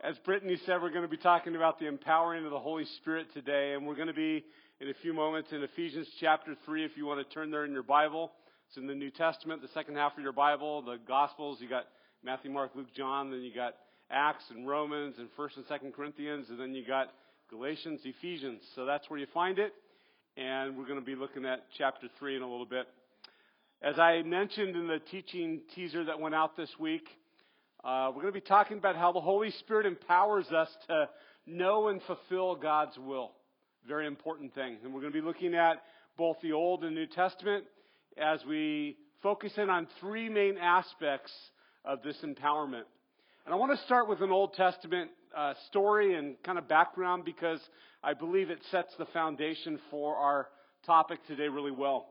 As Brittany said, we're going to be talking about the empowering of the Holy Spirit today, and we're going to be in a few moments in Ephesians chapter 3, if you want to turn there in your Bible. It's in the New Testament, the second half of your Bible, the Gospels. You got Matthew, Mark, Luke, John, then you got Acts and Romans and 1st and 2nd Corinthians, and then you got Galatians, Ephesians. So that's where you find it, and we're going to be looking at chapter 3 in a little bit. As I mentioned in the teaching teaser that went out this week, we're going to be talking about how the Holy Spirit empowers us to know and fulfill God's will. Very important thing. And we're going to be looking at both the Old and New Testament as we focus in on three main aspects of this empowerment. And I want to start with an Old Testament story and kind of background because I believe it sets the foundation for our topic today really well.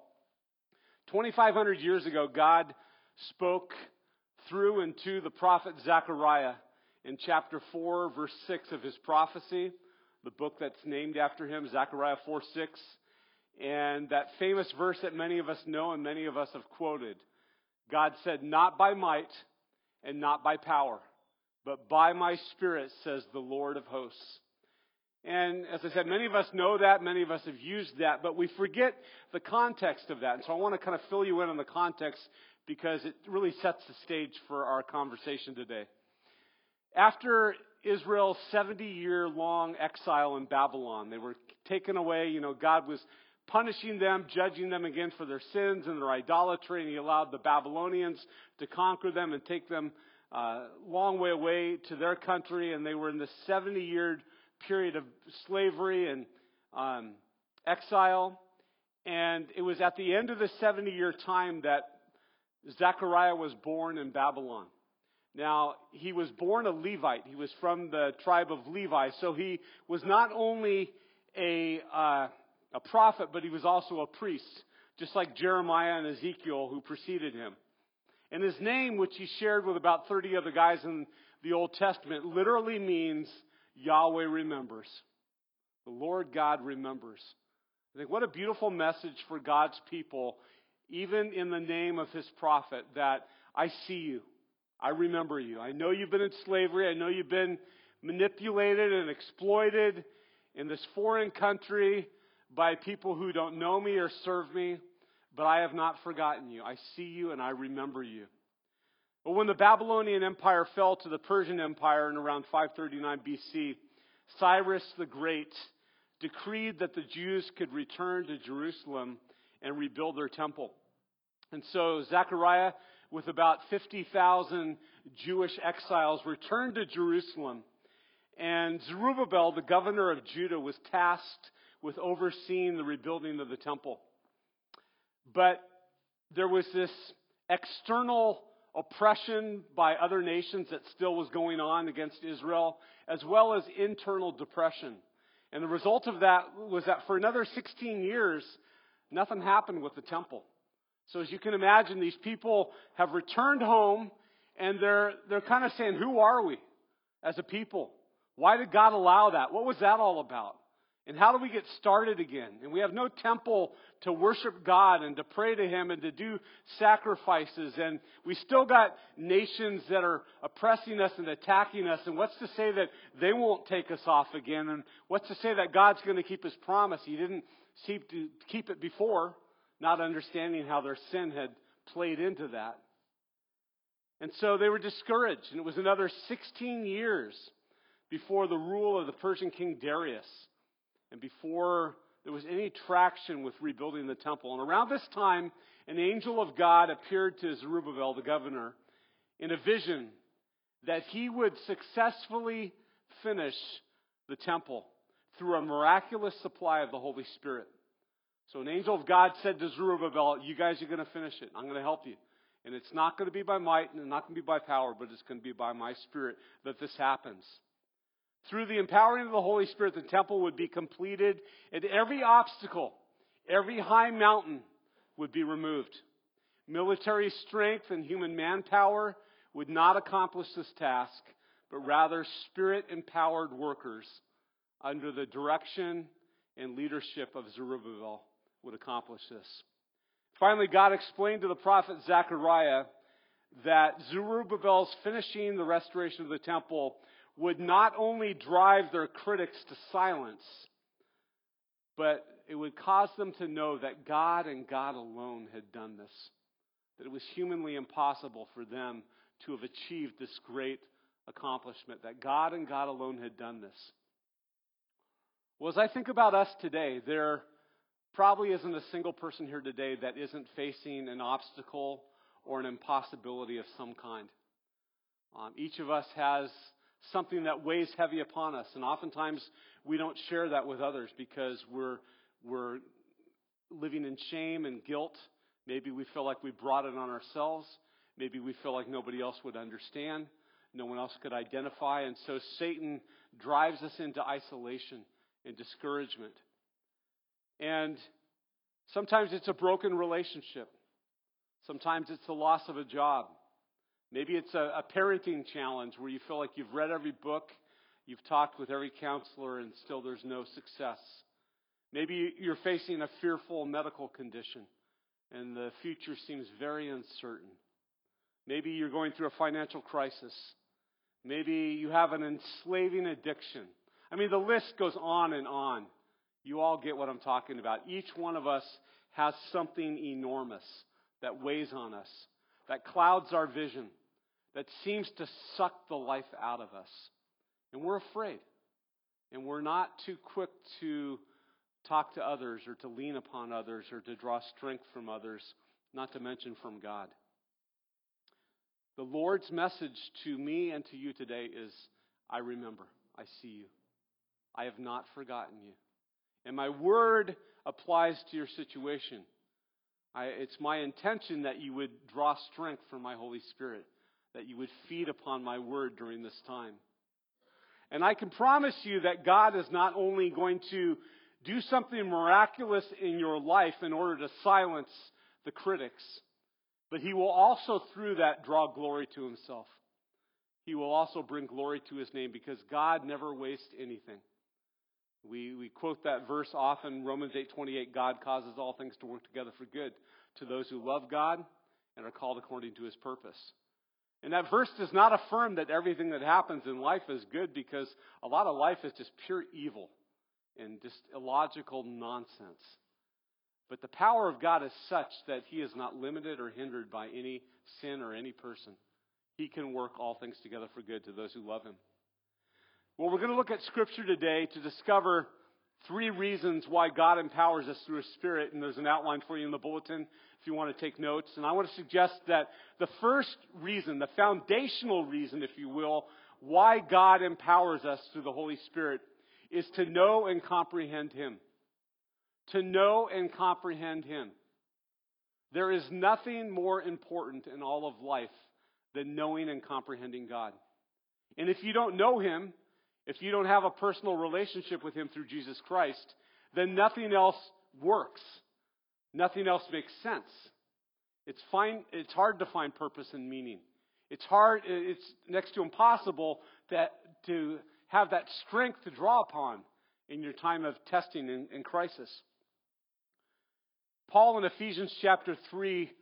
2,500 years ago, God spoke through and to the prophet Zechariah in chapter 4, verse 6 of his prophecy, the book that's named after him, Zechariah 4:6. And that famous verse that many of us know and many of us have quoted. God said, "Not by might and not by power, but by my Spirit, says the Lord of hosts." And as I said, many of us know that, many of us have used that, but we forget the context of that. And so I want to kind of fill you in on the context because it really sets the stage for our conversation today. After Israel's 70-year-long exile in Babylon, they were taken away. God was punishing them, judging them again for their sins and their idolatry, and he allowed the Babylonians to conquer them and take them a long way away to their country, and they were in this 70-year period of slavery and exile. And it was at the end of the 70-year time that Zechariah was born in Babylon. Now, he was born a Levite. He was from the tribe of Levi. So he was not only a prophet, but he was also a priest, just like Jeremiah and Ezekiel who preceded him. And his name, which he shared with about 30 other guys in the Old Testament, literally means Yahweh remembers. The Lord God remembers. I think what a beautiful message for God's people, even in the name of his prophet, that I see you. I remember you. I know you've been in slavery. I know you've been manipulated and exploited in this foreign country by people who don't know me or serve me, but I have not forgotten you. I see you and I remember you. But when the Babylonian Empire fell to the Persian Empire in around 539 BC, Cyrus the Great decreed that the Jews could return to Jerusalem and rebuild their temple. And so Zechariah, with about 50,000 Jewish exiles, returned to Jerusalem. And Zerubbabel, the governor of Judah, was tasked with overseeing the rebuilding of the temple. But there was this external oppression by other nations that still was going on against Israel, as well as internal depression. And the result of that was that for another 16 years, nothing happened with the temple. So as you can imagine, these people have returned home, and they're kind of saying, who are we as a people? Why did God allow that? What was that all about? And how do we get started again? And we have no temple to worship God and to pray to him and to do sacrifices. And we still got nations that are oppressing us and attacking us. And what's to say that they won't take us off again? And what's to say that God's going to keep his promise? He didn't seem to keep it before, not understanding how their sin had played into that. And so they were discouraged. And it was another 16 years before the rule of the Persian king Darius, and before there was any traction with rebuilding the temple. And around this time, an angel of God appeared to Zerubbabel, the governor, in a vision that he would successfully finish the temple through a miraculous supply of the Holy Spirit. So an angel of God said to Zerubbabel, you guys are going to finish it. I'm going to help you. And it's not going to be by might and it's not going to be by power, but it's going to be by my Spirit that this happens. Through the empowering of the Holy Spirit, the temple would be completed, and every obstacle, every high mountain would be removed. Military strength and human manpower would not accomplish this task, but rather Spirit-empowered workers under the direction and leadership of Zerubbabel would accomplish this. Finally, God explained to the prophet Zechariah that Zerubbabel's finishing the restoration of the temple would not only drive their critics to silence, but it would cause them to know that God and God alone had done this. That it was humanly impossible for them to have achieved this great accomplishment. That God and God alone had done this. Well, as I think about us today, there probably isn't a single person here today that isn't facing an obstacle or an impossibility of some kind. Each of us has something that weighs heavy upon us, and oftentimes we don't share that with others because we're living in shame and guilt. Maybe we feel like we brought it on ourselves. Maybe we feel like nobody else would understand. No one else could identify. And so Satan drives us into isolation and discouragement. And sometimes it's a broken relationship. Sometimes it's the loss of a job. Maybe it's a parenting challenge where you feel like you've read every book, you've talked with every counselor, and still there's no success. Maybe you're facing a fearful medical condition, and the future seems very uncertain. Maybe you're going through a financial crisis. Maybe you have an enslaving addiction. I mean, the list goes on and on. You all get what I'm talking about. Each one of us has something enormous that weighs on us, that clouds our vision, that seems to suck the life out of us. And we're afraid. And we're not too quick to talk to others or to lean upon others or to draw strength from others, not to mention from God. The Lord's message to me and to you today is, I remember, I see you. I have not forgotten you. And my word applies to your situation. It's my intention that you would draw strength from my Holy Spirit, that you would feed upon my word during this time. And I can promise you that God is not only going to do something miraculous in your life in order to silence the critics, but He will also, through that, draw glory to Himself. He will also bring glory to His name because God never wastes anything. We quote that verse often, Romans 8:28, God causes all things to work together for good to those who love God and are called according to His purpose. And that verse does not affirm that everything that happens in life is good, because a lot of life is just pure evil and just illogical nonsense. But the power of God is such that He is not limited or hindered by any sin or any person. He can work all things together for good to those who love Him. Well, we're going to look at Scripture today to discover 3 reasons why God empowers us through His Spirit. And there's an outline for you in the bulletin if you want to take notes. And I want to suggest that the first reason, the foundational reason, if you will, why God empowers us through the Holy Spirit is to know and comprehend Him. To know and comprehend Him. There is nothing more important in all of life than knowing and comprehending God. And if you don't know Him, if you don't have a personal relationship with Him through Jesus Christ, then nothing else works. Nothing else makes sense. It's hard to find purpose and meaning. It's next to impossible to have that strength to draw upon in your time of testing and crisis. Paul in Ephesians chapter 3,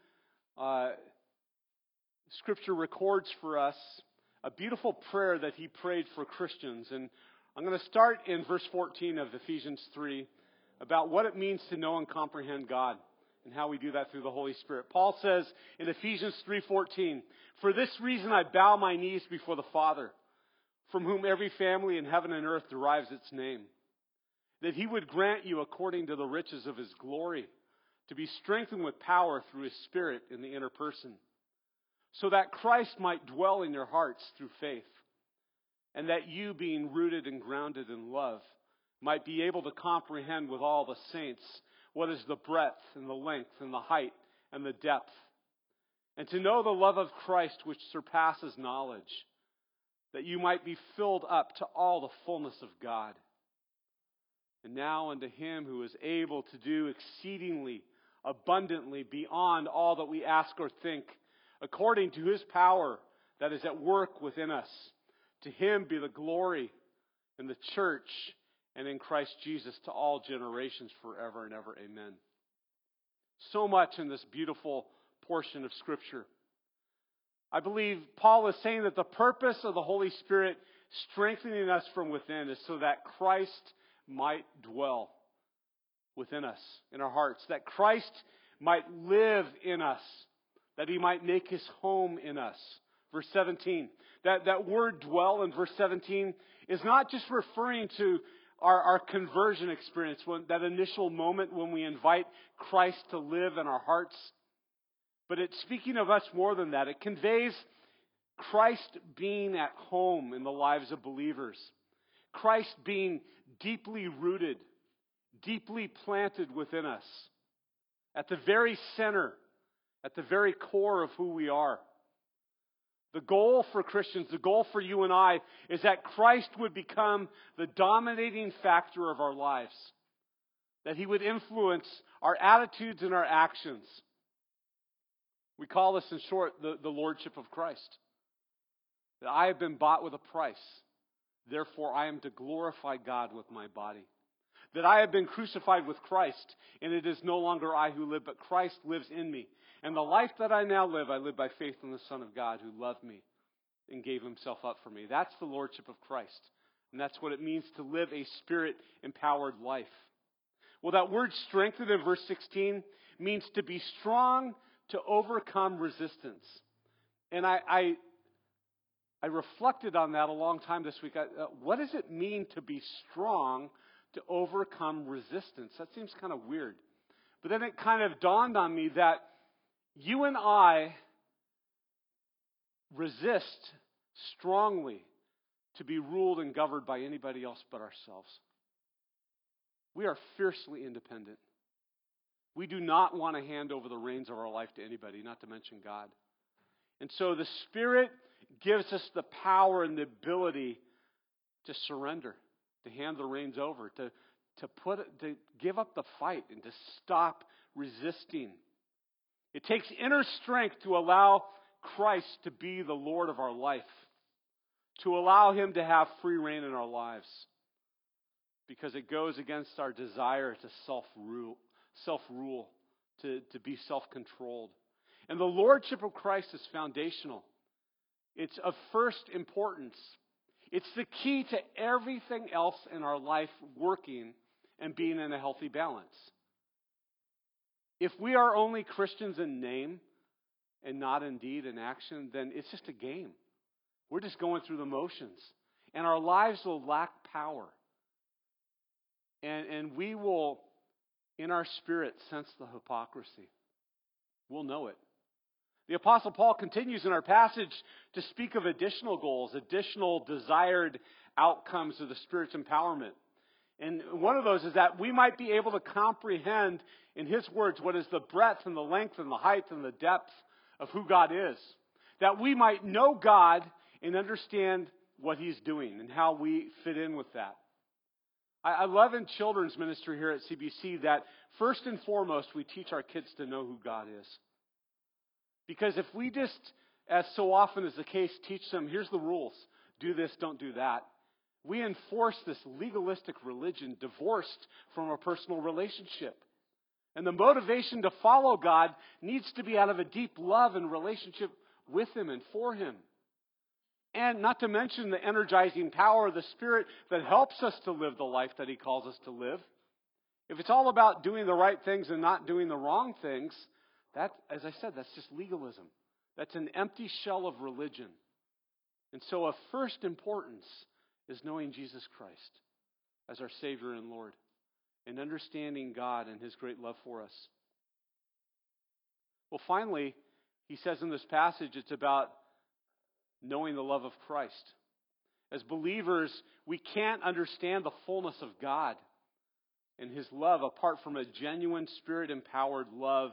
Scripture records for us a beautiful prayer that he prayed for Christians. And I'm going to start in verse 14 of Ephesians 3 about what it means to know and comprehend God and how we do that through the Holy Spirit. Paul says in Ephesians 3:14, "For this reason I bow my knees before the Father, from whom every family in heaven and earth derives its name, that He would grant you according to the riches of His glory, to be strengthened with power through His Spirit in the inner person, so that Christ might dwell in your hearts through faith, and that you, being rooted and grounded in love, might be able to comprehend with all the saints what is the breadth and the length and the height and the depth, and to know the love of Christ which surpasses knowledge, that you might be filled up to all the fullness of God. And now unto Him who is able to do exceedingly abundantly beyond all that we ask or think, according to His power that is at work within us. To Him be the glory in the church and in Christ Jesus to all generations forever and ever. Amen." So much in this beautiful portion of Scripture. I believe Paul is saying that the purpose of the Holy Spirit strengthening us from within is so that Christ might dwell within us, in our hearts, that Christ might live in us, that He might make His home in us. Verse 17. That word dwell in verse 17 is not just referring to our conversion experience, that initial moment when we invite Christ to live in our hearts. But it's speaking of much more than that. It conveys Christ being at home in the lives of believers. Christ being deeply rooted, deeply planted within us. At the very center, at the very core of who we are. The goal for Christians, the goal for you and I, is that Christ would become the dominating factor of our lives. That He would influence our attitudes and our actions. We call this, in short, the Lordship of Christ. That I have been bought with a price. Therefore, I am to glorify God with my body. That I have been crucified with Christ, and it is no longer I who live, but Christ lives in me. And the life that I now live, I live by faith in the Son of God who loved me and gave Himself up for me. That's the Lordship of Christ. And that's what it means to live a Spirit-empowered life. Well, that word strengthened in verse 16 means to be strong to overcome resistance. And I reflected on that a long time this week. What does it mean to be strong to overcome resistance? That seems kind of weird. But then it kind of dawned on me that you and I resist strongly to be ruled and governed by anybody else but ourselves. We are fiercely independent. We do not want to hand over the reins of our life to anybody, not to mention God. And so the Spirit gives us the power and the ability to surrender, to hand the reins over, to give up the fight and to stop resisting. It takes inner strength to allow Christ to be the Lord of our life, to allow Him to have free reign in our lives, because it goes against our desire to self-rule, to be self-controlled. And the Lordship of Christ is foundational. It's of first importance. It's the key to everything else in our life working and being in a healthy balance. If we are only Christians in name and not in deed and action, then it's just a game. We're just going through the motions. And our lives will lack power. And we will, in our spirit, sense the hypocrisy. We'll know it. The Apostle Paul continues in our passage to speak of additional goals, additional desired outcomes of the Spirit's empowerment. And one of those is that we might be able to comprehend, in his words, what is the breadth and the length and the height and the depth of who God is. That we might know God and understand what He's doing and how we fit in with that. I love in children's ministry here at CBC that first and foremost we teach our kids to know who God is. Because if we just, as so often is the case, teach them, here's the rules, do this, don't do that, we enforce this legalistic religion divorced from a personal relationship. And the motivation to follow God needs to be out of a deep love and relationship with Him and for Him. And not to mention the energizing power of the Spirit that helps us to live the life that He calls us to live. If it's all about doing the right things and not doing the wrong things, that, as I said, that's just legalism. That's an empty shell of religion. And so of first importance is knowing Jesus Christ as our Savior and Lord and understanding God and His great love for us. Well, finally, he says in this passage, it's about knowing the love of Christ. As believers, we can't understand the fullness of God and His love apart from a genuine Spirit-empowered love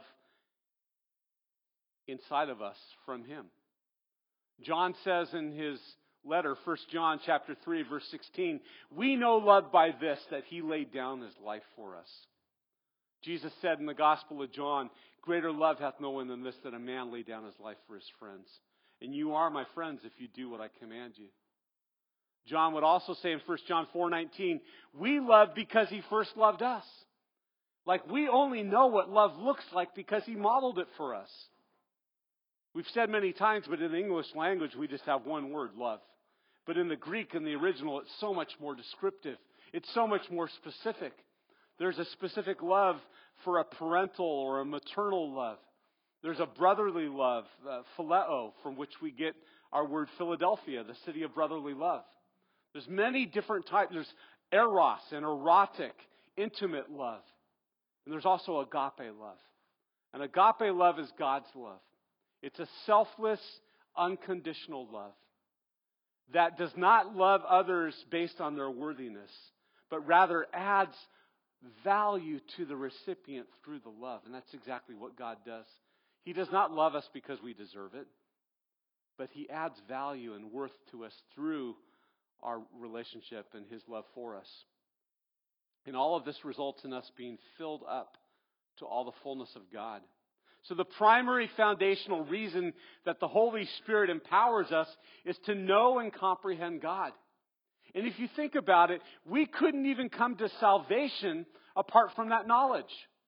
inside of us from Him. John says in his letter, 1 John chapter 3, verse 16, we know love by this, that He laid down His life for us. Jesus said in the Gospel of John, greater love hath no one than this, that a man lay down his life for his friends. And you are my friends if you do what I command you. John would also say in 1 John 4:19, we love because He first loved us. Like we only know what love looks like because He modeled it for us. We've said many times, but in the English language, we just have one word, love. But in the Greek, in the original, it's so much more descriptive. It's so much more specific. There's a specific love for a parental or a maternal love. There's a brotherly love, phileo, from which we get our word Philadelphia, the city of brotherly love. There's many different types. There's eros and erotic, intimate love. And there's also agape love. And agape love is God's love. It's a selfless, unconditional love that does not love others based on their worthiness, but rather adds value to the recipient through the love. And that's exactly what God does. He does not love us because we deserve it, but He adds value and worth to us through our relationship and His love for us. And all of this results in us being filled up to all the fullness of God. So the primary foundational reason that the Holy Spirit empowers us is to know and comprehend God. And if you think about it, we couldn't even come to salvation apart from that knowledge.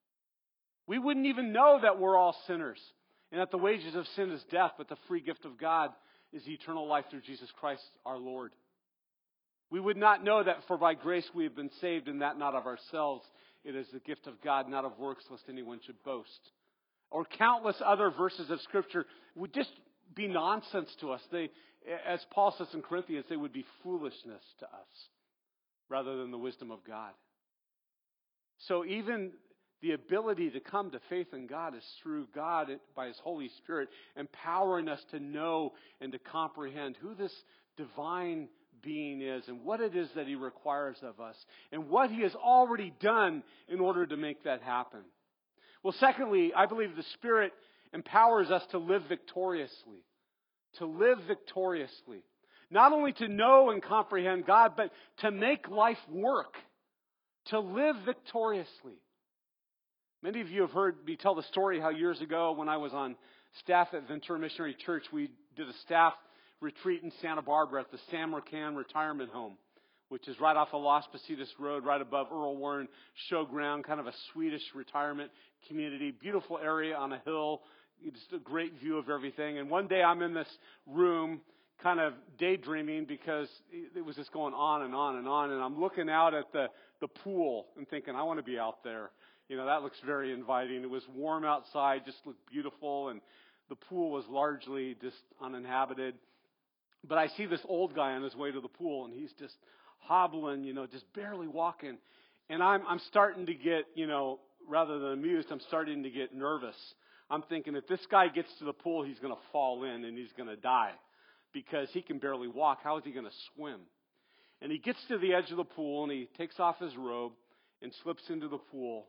We wouldn't even know that we're all sinners and that the wages of sin is death, but the free gift of God is eternal life through Jesus Christ our Lord. We would not know that for by grace we have been saved, and that not of ourselves. It is the gift of God, not of works, lest anyone should boast. Or countless other verses of Scripture would just be nonsense to us. They, as Paul says in Corinthians, they would be foolishness to us rather than the wisdom of God. So even the ability to come to faith in God is through God by His Holy Spirit empowering us to know and to comprehend who this divine being is and what it is that He requires of us and what He has already done in order to make that happen. Well, secondly, I believe the Spirit empowers us to live victoriously. To live victoriously. Not only to know and comprehend God, but to make life work. To live victoriously. Many of you have heard me tell the story how years ago when I was on staff at Ventura Missionary Church, we did a staff retreat in Santa Barbara at the San Marcan Retirement Home, which is right off of Las Positas Road, right above Earl Warren Showground, kind of a Swedish retirement community. Beautiful area on a hill, just a great view of everything. And one day I'm in this room kind of daydreaming because it was just going on and on and on. And I'm looking out at the pool and thinking, I want to be out there. You know, that looks very inviting. It was warm outside, just looked beautiful. And the pool was largely just uninhabited. But I see this old guy on his way to the pool, and he's just hobbling, just barely walking. And I'm starting to get, rather than amused, I'm starting to get nervous. I'm thinking if this guy gets to the pool, he's going to fall in and he's going to die because he can barely walk. How is he going to swim? And he gets to the edge of the pool, and he takes off his robe and slips into the pool.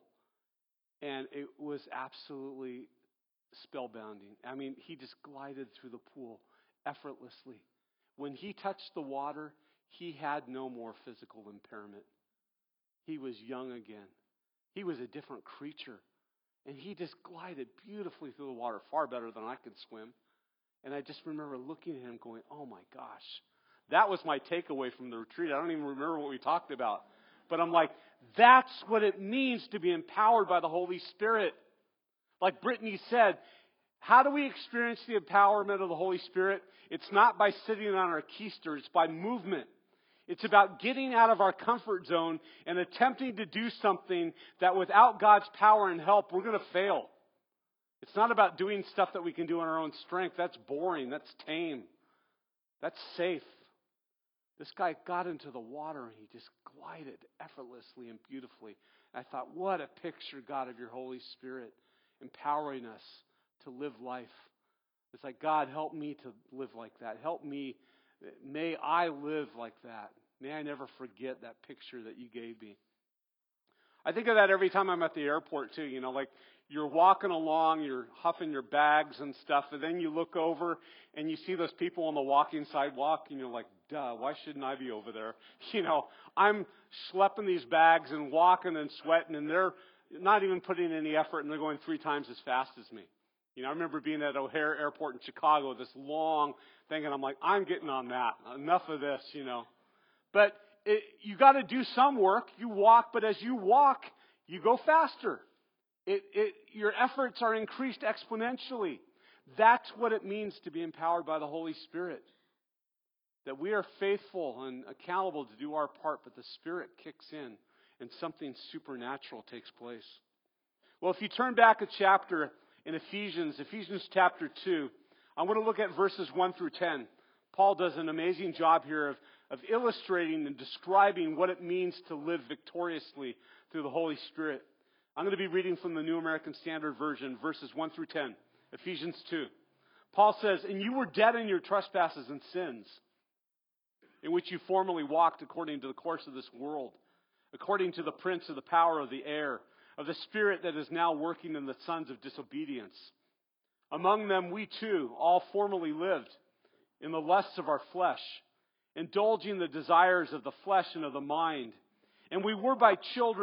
And it was absolutely spellbinding. I mean, he just glided through the pool effortlessly. When he touched the water, he had no more physical impairment. He was young again. He was a different creature. And he just glided beautifully through the water, far better than I could swim. And I just remember looking at him going, oh my gosh. That was my takeaway from the retreat. I don't even remember what we talked about. But I'm like, that's what it means to be empowered by the Holy Spirit. Like Brittany said, how do we experience the empowerment of the Holy Spirit? It's not by sitting on our keister. It's by movement. It's about getting out of our comfort zone and attempting to do something that without God's power and help, we're going to fail. It's not about doing stuff that we can do on our own strength. That's boring. That's tame. That's safe. This guy got into the water and he just glided effortlessly and beautifully. I thought, what a picture, God, of your Holy Spirit empowering us to live life. It's like, God, help me to live like that. Help me. May I live like that. May I never forget that picture that you gave me. I think of that every time I'm at the airport too. Like you're walking along, you're huffing your bags and stuff, and then you look over and you see those people on the walking sidewalk, and you're like, duh, why shouldn't I be over there? I'm schlepping these bags and walking and sweating, and they're not even putting any effort, and they're going 3 times as fast as me. I remember being at O'Hare Airport in Chicago, this long thing, and I'm like, I'm getting on that. Enough of this, But you got to do some work. You walk, but as you walk, you go faster. Your efforts are increased exponentially. That's what it means to be empowered by the Holy Spirit. that we are faithful and accountable to do our part, but the Spirit kicks in and something supernatural takes place. Well, if you turn back a chapter in Ephesians chapter 2, I want to look at verses 1 through 10. Paul does an amazing job here of illustrating and describing what it means to live victoriously through the Holy Spirit. I'm going to be reading from the New American Standard Version, verses 1 through 10, Ephesians 2. Paul says, "And you were dead in your trespasses and sins, in which you formerly walked according to the course of this world, according to the prince of the power of the air, of the spirit that is now working in the sons of disobedience. Among them we too all formerly lived in the lusts of our flesh, indulging the desires of the flesh and of the mind. And we were by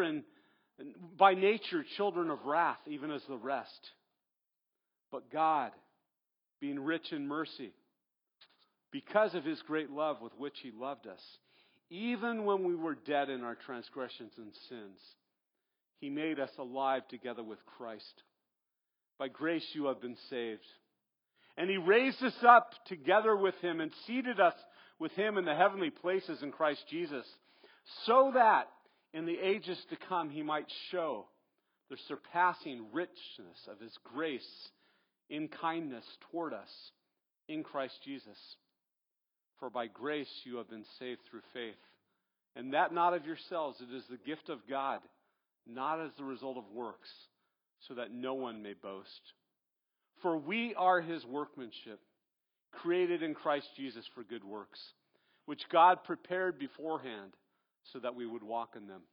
nature children of wrath, even as the rest. But God, being rich in mercy, because of His great love with which He loved us, even when we were dead in our transgressions and sins, He made us alive together with Christ. By grace you have been saved. And He raised us up together with Him and seated us with Him in the heavenly places in Christ Jesus, so that in the ages to come He might show the surpassing richness of His grace in kindness toward us in Christ Jesus. For by grace you have been saved through faith, and that not of yourselves, it is the gift of God, not as the result of works, so that no one may boast. For we are His workmanship, created in Christ Jesus for good works, which God prepared beforehand so that we would walk in them."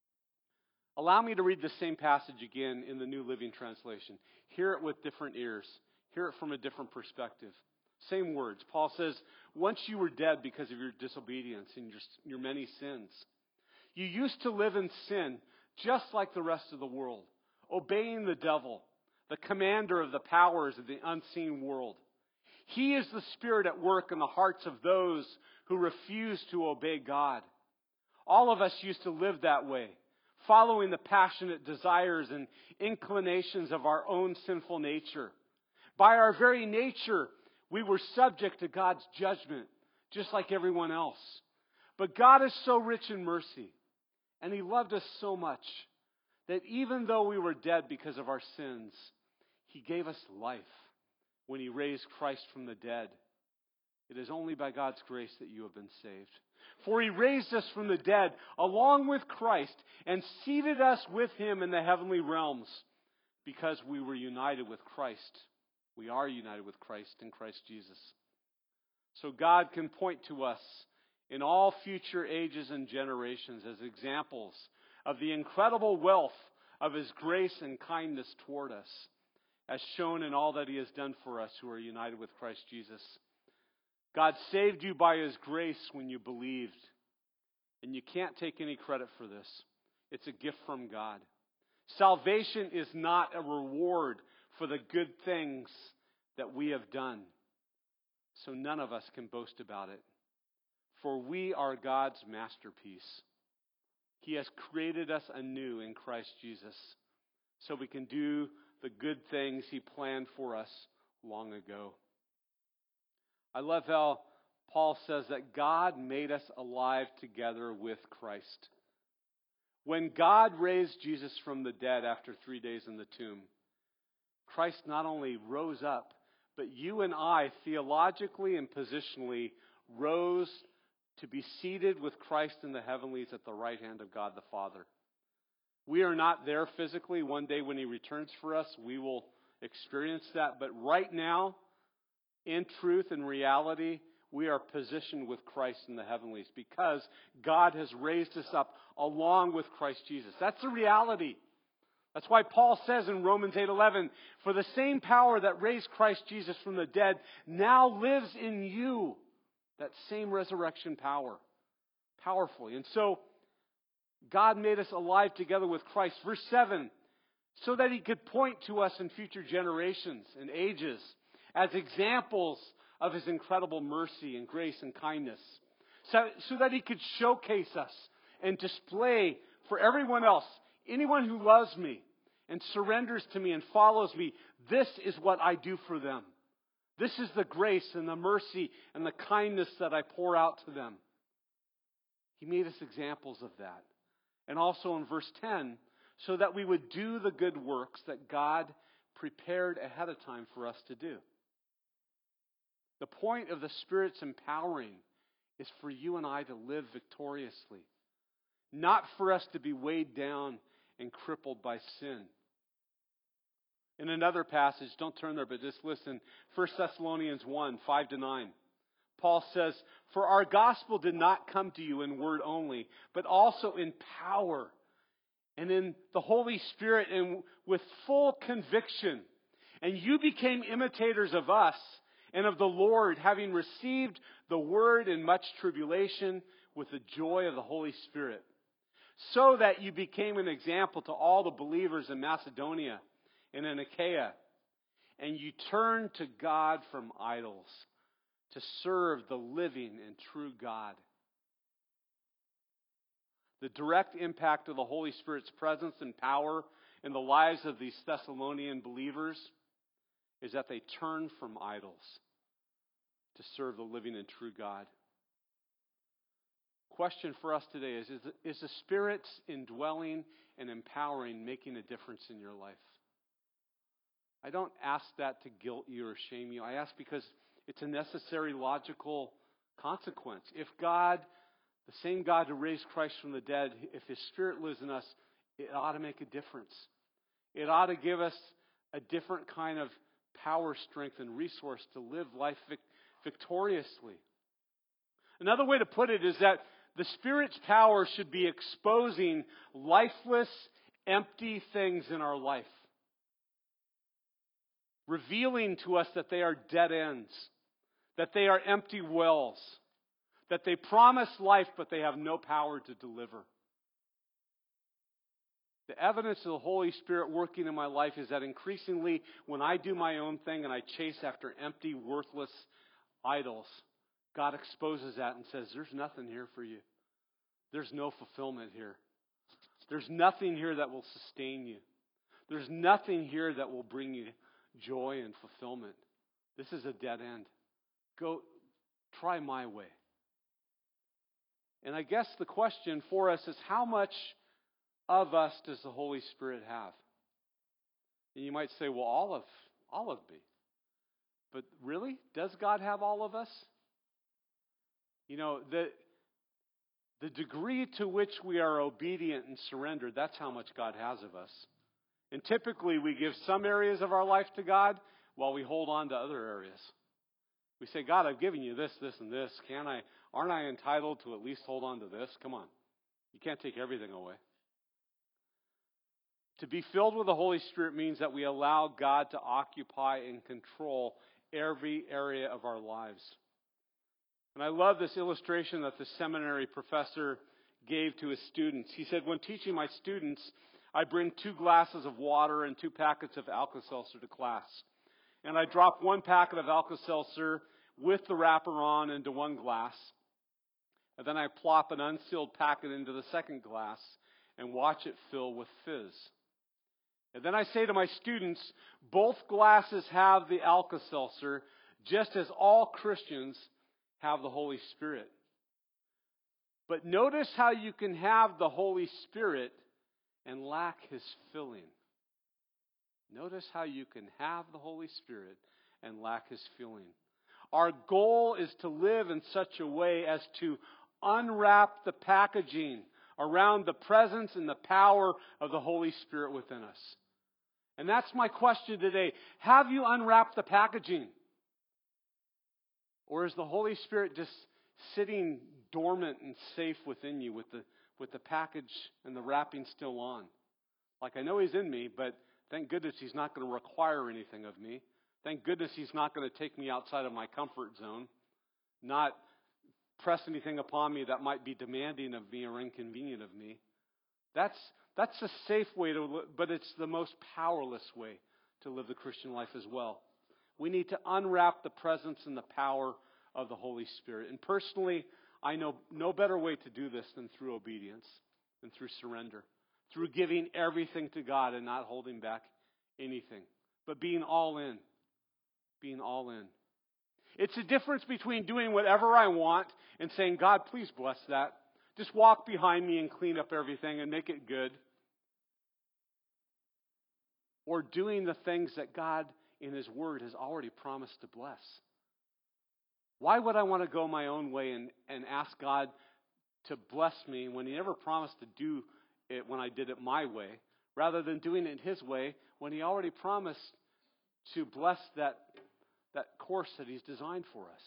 Allow me to read the same passage again in the New Living Translation. Hear it with different ears. Hear it from a different perspective. Same words. Paul says, once you were dead because of your disobedience and your many sins, you used to live in sin just like the rest of the world, obeying the devil, the commander of the powers of the unseen world. He is the spirit at work in the hearts of those who refuse to obey God. All of us used to live that way, following the passionate desires and inclinations of our own sinful nature. By our very nature, we were subject to God's judgment, just like everyone else. But God is so rich in mercy, and He loved us so much, that even though we were dead because of our sins, He gave us life when He raised Christ from the dead. It is only by God's grace that you have been saved. For He raised us from the dead along with Christ and seated us with Him in the heavenly realms, because we were united with Christ. We are united with Christ in Christ Jesus. So God can point to us in all future ages and generations as examples of the incredible wealth of His grace and kindness toward us, as shown in all that He has done for us who are united with Christ Jesus. God saved you by His grace when you believed. And you can't take any credit for this. It's a gift from God. Salvation is not a reward for the good things that we have done. So none of us can boast about it. For we are God's masterpiece. He has created us anew in Christ Jesus, so we can do the good things He planned for us long ago. I love how Paul says that God made us alive together with Christ. When God raised Jesus from the dead after 3 days in the tomb, Christ not only rose up, but you and I, theologically and positionally, rose to be seated with Christ in the heavenlies at the right hand of God the Father. We are not there physically. One day when He returns for us, we will experience that. But right now, in truth and reality, we are positioned with Christ in the heavenlies because God has raised us up along with Christ Jesus. That's the reality. That's why Paul says in Romans 8:11, "For the same power that raised Christ Jesus from the dead now lives in you." That same resurrection power. Powerfully. And so, God made us alive together with Christ. Verse 7, so that He could point to us in future generations and ages as examples of His incredible mercy and grace and kindness. So that He could showcase us and display for everyone else, anyone who loves me and surrenders to me and follows me, this is what I do for them. This is the grace and the mercy and the kindness that I pour out to them. He made us examples of that. And also in verse 10, so that we would do the good works that God prepared ahead of time for us to do. The point of the Spirit's empowering is for you and I to live victoriously, not for us to be weighed down and crippled by sin. In another passage, don't turn there, but just listen, 1 Thessalonians 1, 5-9. Paul says, "For our gospel did not come to you in word only, but also in power and in the Holy Spirit and with full conviction. And you became imitators of us and of the Lord, having received the word in much tribulation with the joy of the Holy Spirit, so that you became an example to all the believers in Macedonia and in Achaia. And you turned to God from idols to serve the living and true God." The direct impact of the Holy Spirit's presence and power in the lives of these Thessalonian believers is that they turn from idols to serve the living and true God. Question for us today is the Spirit's indwelling and empowering making a difference in your life? I don't ask that to guilt you or shame you. I ask because it's a necessary, logical consequence. If God, the same God who raised Christ from the dead, if His Spirit lives in us, it ought to make a difference. It ought to give us a different kind of power, strength, and resource to live life victoriously. Another way to put it is that the Spirit's power should be exposing lifeless, empty things in our life, revealing to us that they are dead ends, that they are empty wells, that they promise life but they have no power to deliver. The evidence of the Holy Spirit working in my life is that increasingly when I do my own thing and I chase after empty, worthless idols, God exposes that and says, there's nothing here for you. There's no fulfillment here. There's nothing here that will sustain you. There's nothing here that will bring you joy and fulfillment. This is a dead end. Go try my way. And I guess the question for us is, how much of us does the Holy Spirit have? And you might say, well, all of me. But really, does God have all of us? You know, the degree to which we are obedient and surrendered, that's how much God has of us. And typically we give some areas of our life to God while we hold on to other areas. We say, God, I've given you this, this, and this. Aren't I entitled to at least hold on to this? Come on. You can't take everything away. To be filled with the Holy Spirit means that we allow God to occupy and control every area of our lives. And I love this illustration that the seminary professor gave to his students. He said, when teaching my students, I bring 2 glasses of water and 2 packets of Alka-Seltzer to class. And I drop 1 packet of Alka-Seltzer with the wrapper on into one glass. And then I plop an unsealed packet into the second glass and watch it fill with fizz. And then I say to my students, both glasses have the Alka-Seltzer, just as all Christians have the Holy Spirit. But notice how you can have the Holy Spirit and lack His filling. Notice how you can have the Holy Spirit and lack His filling. Our goal is to live in such a way as to unwrap the packaging around the presence and the power of the Holy Spirit within us. And that's my question today. Have you unwrapped the packaging? Or is the Holy Spirit just sitting dormant and safe within you with the package and the wrapping still on? Like, I know He's in me, but thank goodness He's not going to require anything of me. Thank goodness He's not going to take me outside of my comfort zone, not press anything upon me that might be demanding of me or inconvenient of me. That's a safe way to live, but it's the most powerless way to live the Christian life as well. We need to unwrap the presence and the power of the Holy Spirit. And personally, I know no better way to do this than through obedience and through surrender, through giving everything to God and not holding back anything, but being all in. Being all in. It's the difference between doing whatever I want and saying, God, please bless that. Just walk behind me and clean up everything and make it good. Or doing the things that God in His Word has already promised to bless. Why would I want to go my own way and ask God to bless me when He never promised to do it when I did it my way, rather than doing it His way when He already promised to bless that course that He's designed for us?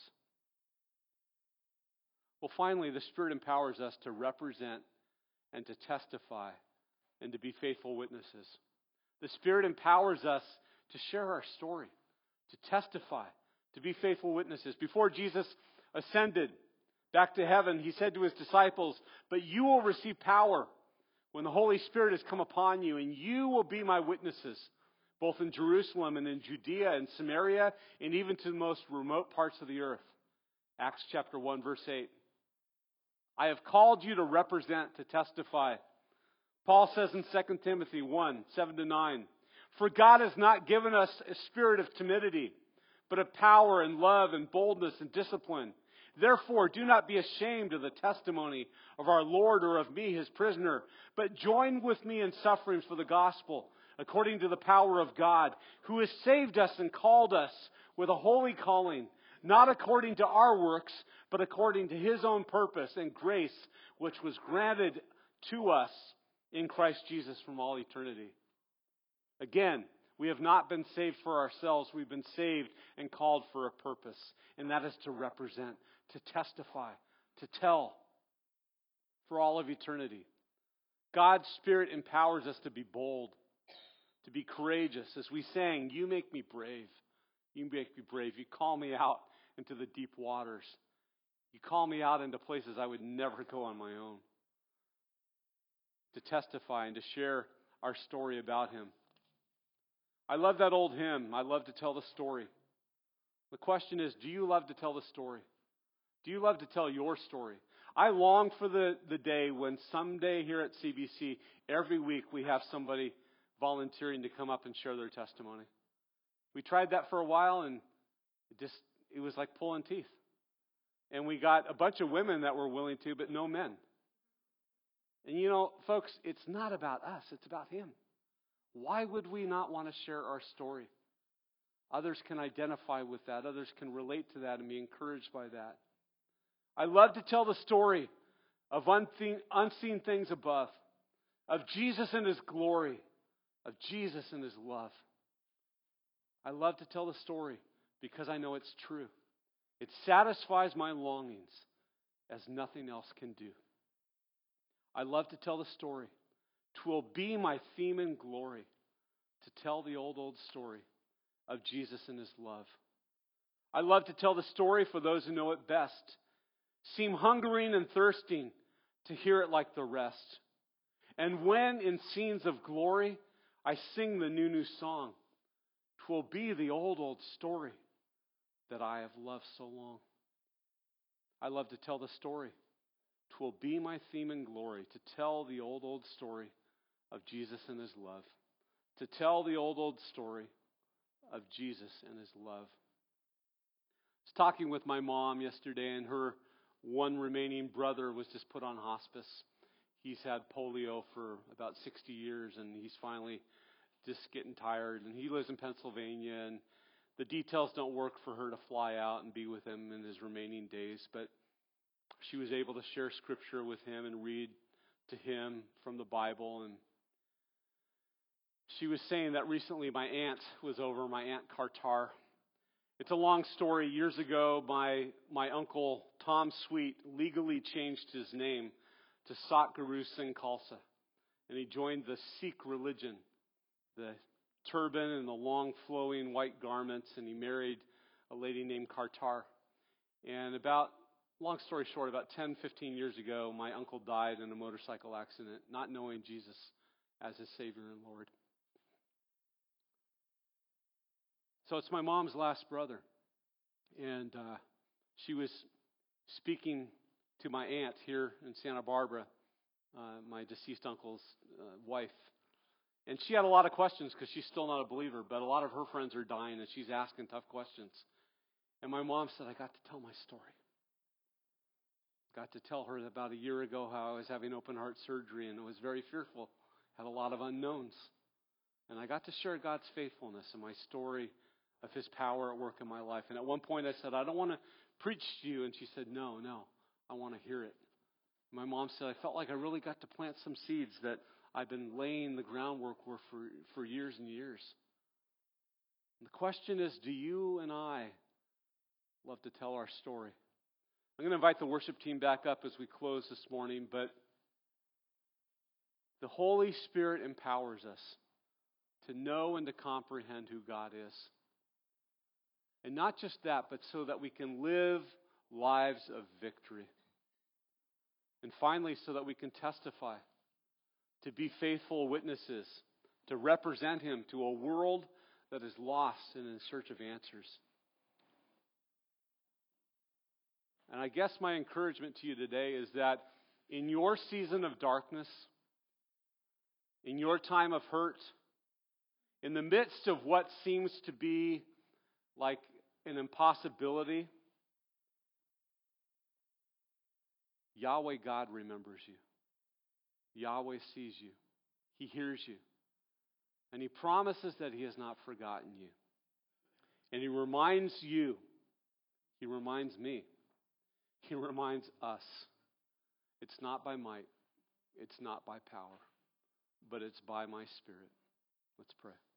Well, finally, the Spirit empowers us to represent and to testify and to be faithful witnesses. The Spirit empowers us to share our story, to testify, to be faithful witnesses. Before Jesus ascended back to heaven, He said to His disciples, "But you will receive power when the Holy Spirit has come upon you, and you will be my witnesses, both in Jerusalem and in Judea and Samaria, and even to the most remote parts of the earth." Acts chapter 1, verse 8. I have called you to represent, to testify. Paul says in 2 Timothy 1, 7-9, "For God has not given us a spirit of timidity, but of power and love and boldness and discipline. Therefore, do not be ashamed of the testimony of our Lord or of me, His prisoner, but join with me in sufferings for the gospel, according to the power of God, who has saved us and called us with a holy calling, not according to our works, but according to His own purpose and grace, which was granted to us in Christ Jesus from all eternity." Again, we have not been saved for ourselves. We've been saved and called for a purpose, and that is to represent, to testify, to tell for all of eternity. God's Spirit empowers us to be bold, to be courageous. As we sang, "You make me brave. You make me brave. You call me out into the deep waters. You call me out into places I would never go on my own." To testify and to share our story about Him. I love that old hymn, "I love to tell the story." The question is, do you love to tell the story? Do you love to tell your story? I long for the day when someday here at CBC, every week we have somebody volunteering to come up and share their testimony. We tried that for a while, and it was like pulling teeth. And we got a bunch of women that were willing to, but no men. And you know, folks, it's not about us. It's about Him. Why would we not want to share our story? Others can identify with that. Others can relate to that and be encouraged by that. I love to tell the story of unseen things above, of Jesus and His glory, of Jesus and His love. I love to tell the story because I know it's true. It satisfies my longings as nothing else can do. I love to tell the story. 'Twill be my theme and glory to tell the old story of Jesus and His love. I love to tell the story for those who know it best, seem hungering and thirsting to hear it like the rest. And when in scenes of glory I sing the new song, 'twill be the old story that I have loved so long. I love to tell the story. 'Twill be my theme and glory to tell the old story of Jesus and His love. To tell the old story of Jesus and His love. I was talking with my mom yesterday, and her one remaining brother was just put on hospice. He's had polio for about 60 years, and he's finally just getting tired. And he lives in Pennsylvania, and the details don't work for her to fly out and be with him in his remaining days, but she was able to share Scripture with him and read to him from the Bible. And she was saying that recently my aunt was over, my Aunt Cartar. It's a long story. Years ago, my uncle, Tom Sweet, legally changed his name to Satguru Singh Khalsa. And he joined the Sikh religion, the turban and the long flowing white garments, and he married a lady named Cartar. And long story short, about 10, 15 years ago, my uncle died in a motorcycle accident, not knowing Jesus as his Savior and Lord. So it's my mom's last brother. And she was speaking to my aunt here in Santa Barbara, my deceased uncle's wife. And she had a lot of questions because she's still not a believer, but a lot of her friends are dying, and she's asking tough questions. And my mom said, I got to tell my story. Got to tell her about a year ago how I was having open heart surgery and I was very fearful, had a lot of unknowns. And I got to share God's faithfulness and my story of His power at work in my life. And at one point I said, I don't want to preach to you. And she said, no, I want to hear it. My mom said, I felt like I really got to plant some seeds that I've been laying the groundwork for years and years. And the question is, do you and I love to tell our story? I'm going to invite the worship team back up as we close this morning, but the Holy Spirit empowers us to know and to comprehend who God is. And not just that, but so that we can live lives of victory. And finally, so that we can testify, to be faithful witnesses, to represent Him to a world that is lost and in search of answers. And I guess my encouragement to you today is that in your season of darkness, in your time of hurt, in the midst of what seems to be like an impossibility, Yahweh God remembers you. Yahweh sees you. He hears you. And He promises that He has not forgotten you. And He reminds you, He reminds me, He reminds us, it's not by might, it's not by power, but it's by my Spirit. Let's pray.